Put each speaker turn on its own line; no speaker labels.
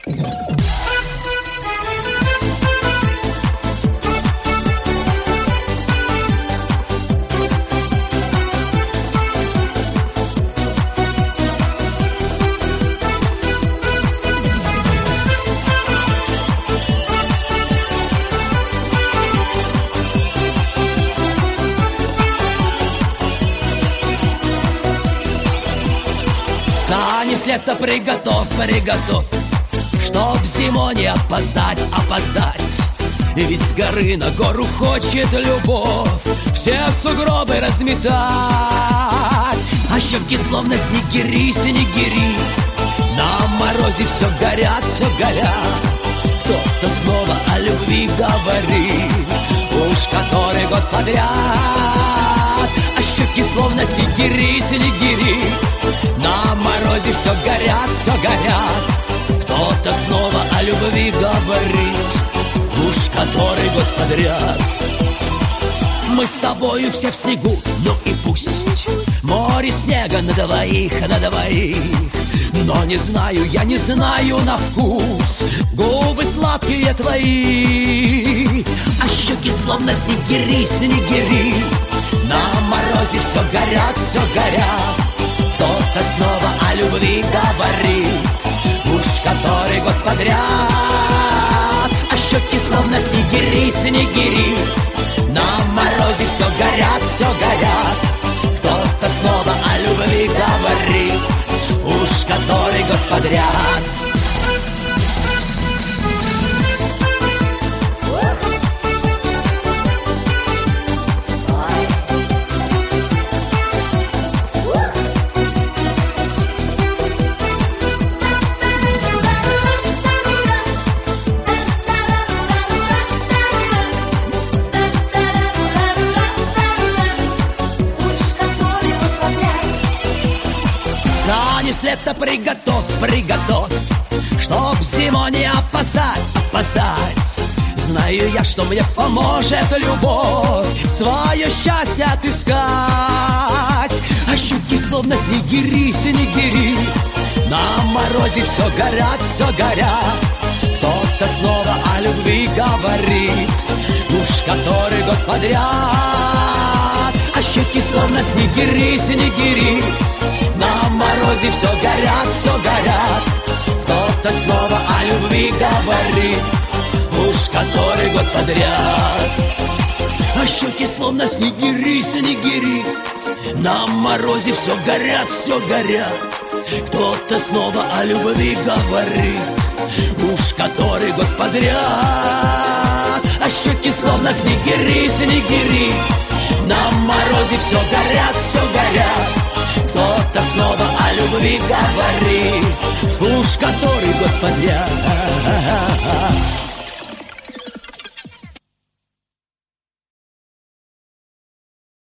Сани с лета приготовь, приготовь, чтоб зимой не опоздать, опоздать. Ведь с горы на гору хочет любовь все сугробы разметать. А щеки словно снегири, снегири, на морозе все горят, все горят. Кто-то снова о любви говорит, уж который год подряд. А щеки словно снегири, снегири, на морозе все горят, все горят. Кто-то снова о любви говорит, уж который год подряд. Мы с тобою все в снегу, ну и пусть. Море снега на двоих, на двоих. Но не знаю, я не знаю на вкус губы сладкие твои. А щеки словно снегири, снегири, на морозе все горят, все горят. Кто-то снова о любви говорит, уж который год подряд. А щеки словно снегири, снегири, на морозе все горят, все горят. Кто-то снова о любви говорит, уж который год подряд. Сани с лета приготовь, приготовь, чтоб зимой не опоздать, опоздать. Знаю я, что мне поможет любовь свое счастье отыскать. А щеки словно снегири, снегири, на морозе все горят, все горят. Кто-то снова о любви говорит, уж который год подряд. А щеки словно снегири, снегири, на морозе все горят, все горят. Кто-то снова о любви говорит, уж который год подряд. А щеки словно снегири, снегири, на морозе все горят, все горят. Кто-то снова о любви говорит, уж который год подряд. А щеки словно снегири, снегири, на морозе все горят, все горят. Кто-то снова о любви говорит, уж который год подряд.